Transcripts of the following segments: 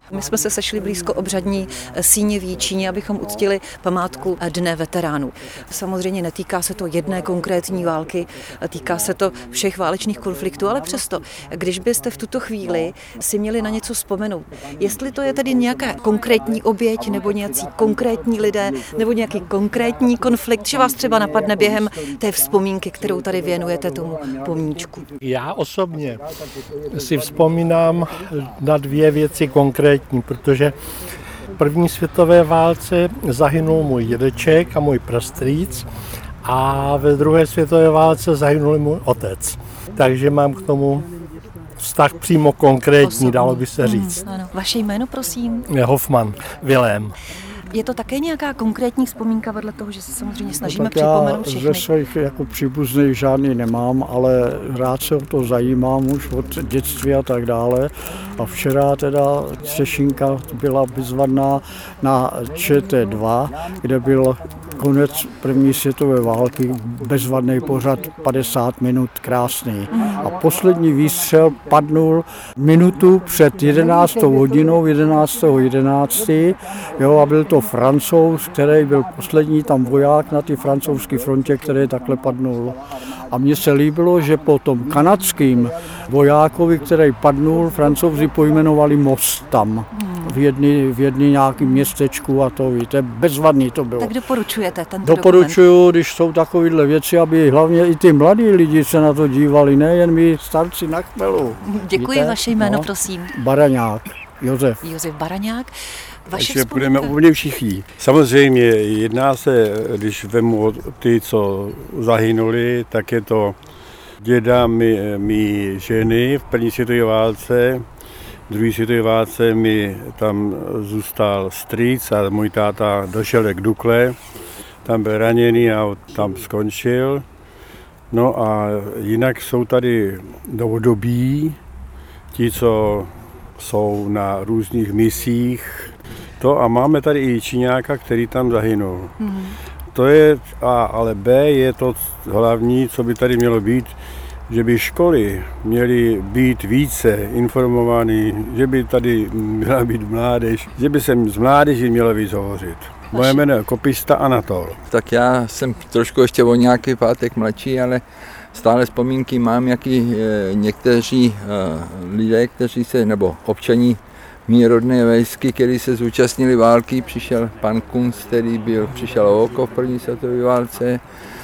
My jsme se sešli blízko obřadní síně v Jičíně, abychom uctili památku Dne veteránů. Samozřejmě netýká se to jedné konkrétní války, týká se to všech válečných konfliktů, ale přesto, když byste v tuto chvíli si měli na něco vzpomenout, jestli to je tedy nějaká konkrétní oběť nebo nějací konkrétní lidé nebo nějaký konkrétní konflikt, že vás třeba napadne během té vzpomínky, kterou tady věnujete tomu pomníčku. Já osobně si vzpomínám na dvě věci konkrétní, protože v první světové válce zahynul můj dědeček a můj prastrýc a ve druhé světové válce zahynul můj otec. Takže mám k tomu vztah přímo konkrétní, dalo by se říct. Ano. Vaše jméno, prosím? Hoffman, Vilém. Je to také nějaká konkrétní vzpomínka vedle toho, že se samozřejmě snažíme připomenout všechny? Já ze svých jako příbuzných žádný nemám, ale rád se o to zajímám už od dětství a tak dále. A včera teda Třešínka byla vyzvaná na ČT2, kde byl konec první světové války, bezvadný pořad 50 minut, krásný. A poslední výstřel padnul minutu před 11. hodinou, 11.11. Jo, a byl to Francouz, který byl poslední tam voják na té francouzské frontě, který takhle padnul. A mně se líbilo, že po tom kanadským vojákovi, který padnul, Francouzi pojmenovali most tam. V jedné nějakém městečku a to, víte, bezvadný to bylo. Tak doporučujete tento Doporučuju, dokument? Když jsou takovéhle věci, aby hlavně i ty mladí lidi se na to dívali, nejen my starci na chmelu. Děkuji, víte? Vaše jméno, prosím. Baraňák, Josef. Josef Baraňák. Takže budeme úplně všichni. Samozřejmě jedná se, když vemu ty, co zahynuli, tak je to děda mý ženy v první světové válce, v druhé světové válce mi tam zůstal strýc a můj táta došel k Dukle, tam byl raněný a tam skončil. No a jinak jsou tady novodobí, ti, co jsou na různých misích. A máme tady i Číňáka, který tam zahynul. To je A, ale B je to hlavní, co by tady mělo být, že by školy měly být více informovány, že by tady měla být mládež, že by se z mládeží mělo víc hovořit. Moje jméno je kopista Anatol. Tak já jsem trošku ještě o nějaký pátek mladší, ale stále vzpomínky mám, jaký někteří lidé, kteří se, nebo občaní mý rodné vejsky, který se zúčastnili války, přišel pan Kunz, který přišel o oko v první světové válce.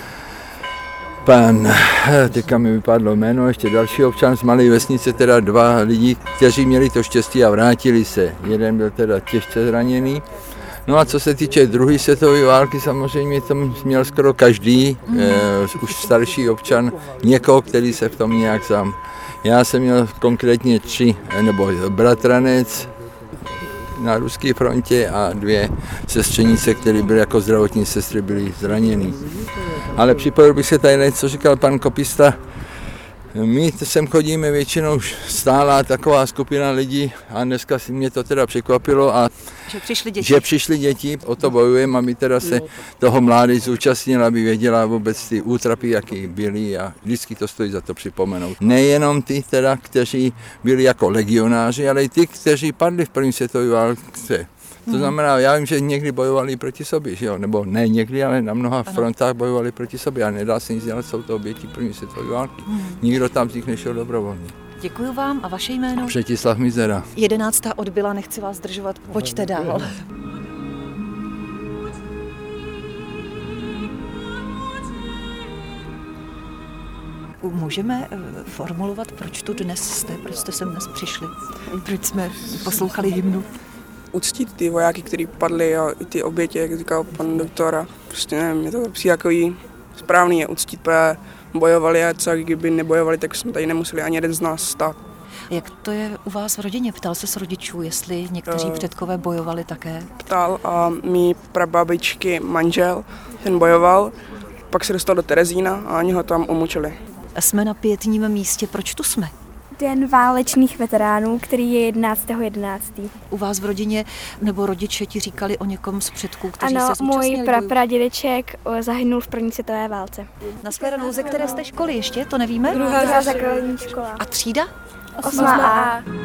Teďka mi vypadlo jméno, ještě další občan z malé vesnice, teda dva lidi, kteří měli to štěstí a vrátili se. Jeden byl teda těžce zraněný. No a co se týče druhé světové války, samozřejmě tam měl skoro každý, už starší občan, někoho, který se v tom nějak sám. Já jsem měl konkrétně 3, nebo bratranec na ruské frontě a 2 sestřenice, které byly jako zdravotní sestry, byly zraněny. Ale připojil bych se tady, co říkal pan kopista. My sem chodíme většinou stálá taková skupina lidí a dneska si mě to teda překvapilo a že přišly děti, o to bojujeme, aby teda se toho mládež zúčastnila, aby věděla vůbec ty útrapy, jaký byly a vždycky to stojí za to připomenout. Nejenom ty teda, kteří byli jako legionáři, ale i ty, kteří padli v první světové válce. To znamená, já vím, že někdy bojovali proti sobě, že jo? Nebo ne někdy, ale na mnoha frontách bojovali proti sobě a nedá se nic dělat, jsou to oběti první světové války. Nikdo tam z nich nešel dobrovolně. Děkuji vám a vaše jméno? Přetislav Mizera. 11. odbyla, nechci vás zdržovat, pojďte dál. Můžeme formulovat, proč tu dnes jste, proč jste sem dnes přišli? Proč jsme poslouchali hymnu? Uctít ty vojáky, kteří padli a i ty oběti, jak říkal pan doktor. A prostě nevím, mě to přijde takový správný je uctít, protože bojovali a co, kdyby nebojovali, tak jsme tady nemuseli ani jeden z nás stát. Jak to je u vás v rodině? Ptal se s rodičů, jestli někteří předkové bojovali také? Ptal a mý prababičky manžel, ten bojoval, pak se dostal do Terezína a oni ho tam umučili. Jsme na pietním místě, proč tu jsme? Den válečných veteránů, který je 11.11. U vás v rodině nebo rodiče ti říkali o někom z předků, kteří se zúčastnili? Ano, můj pradědeček zahynul v první světové válce. Na shledanou, ze které jste školy ještě, to nevíme? Druhá základní škola. A třída? 8A.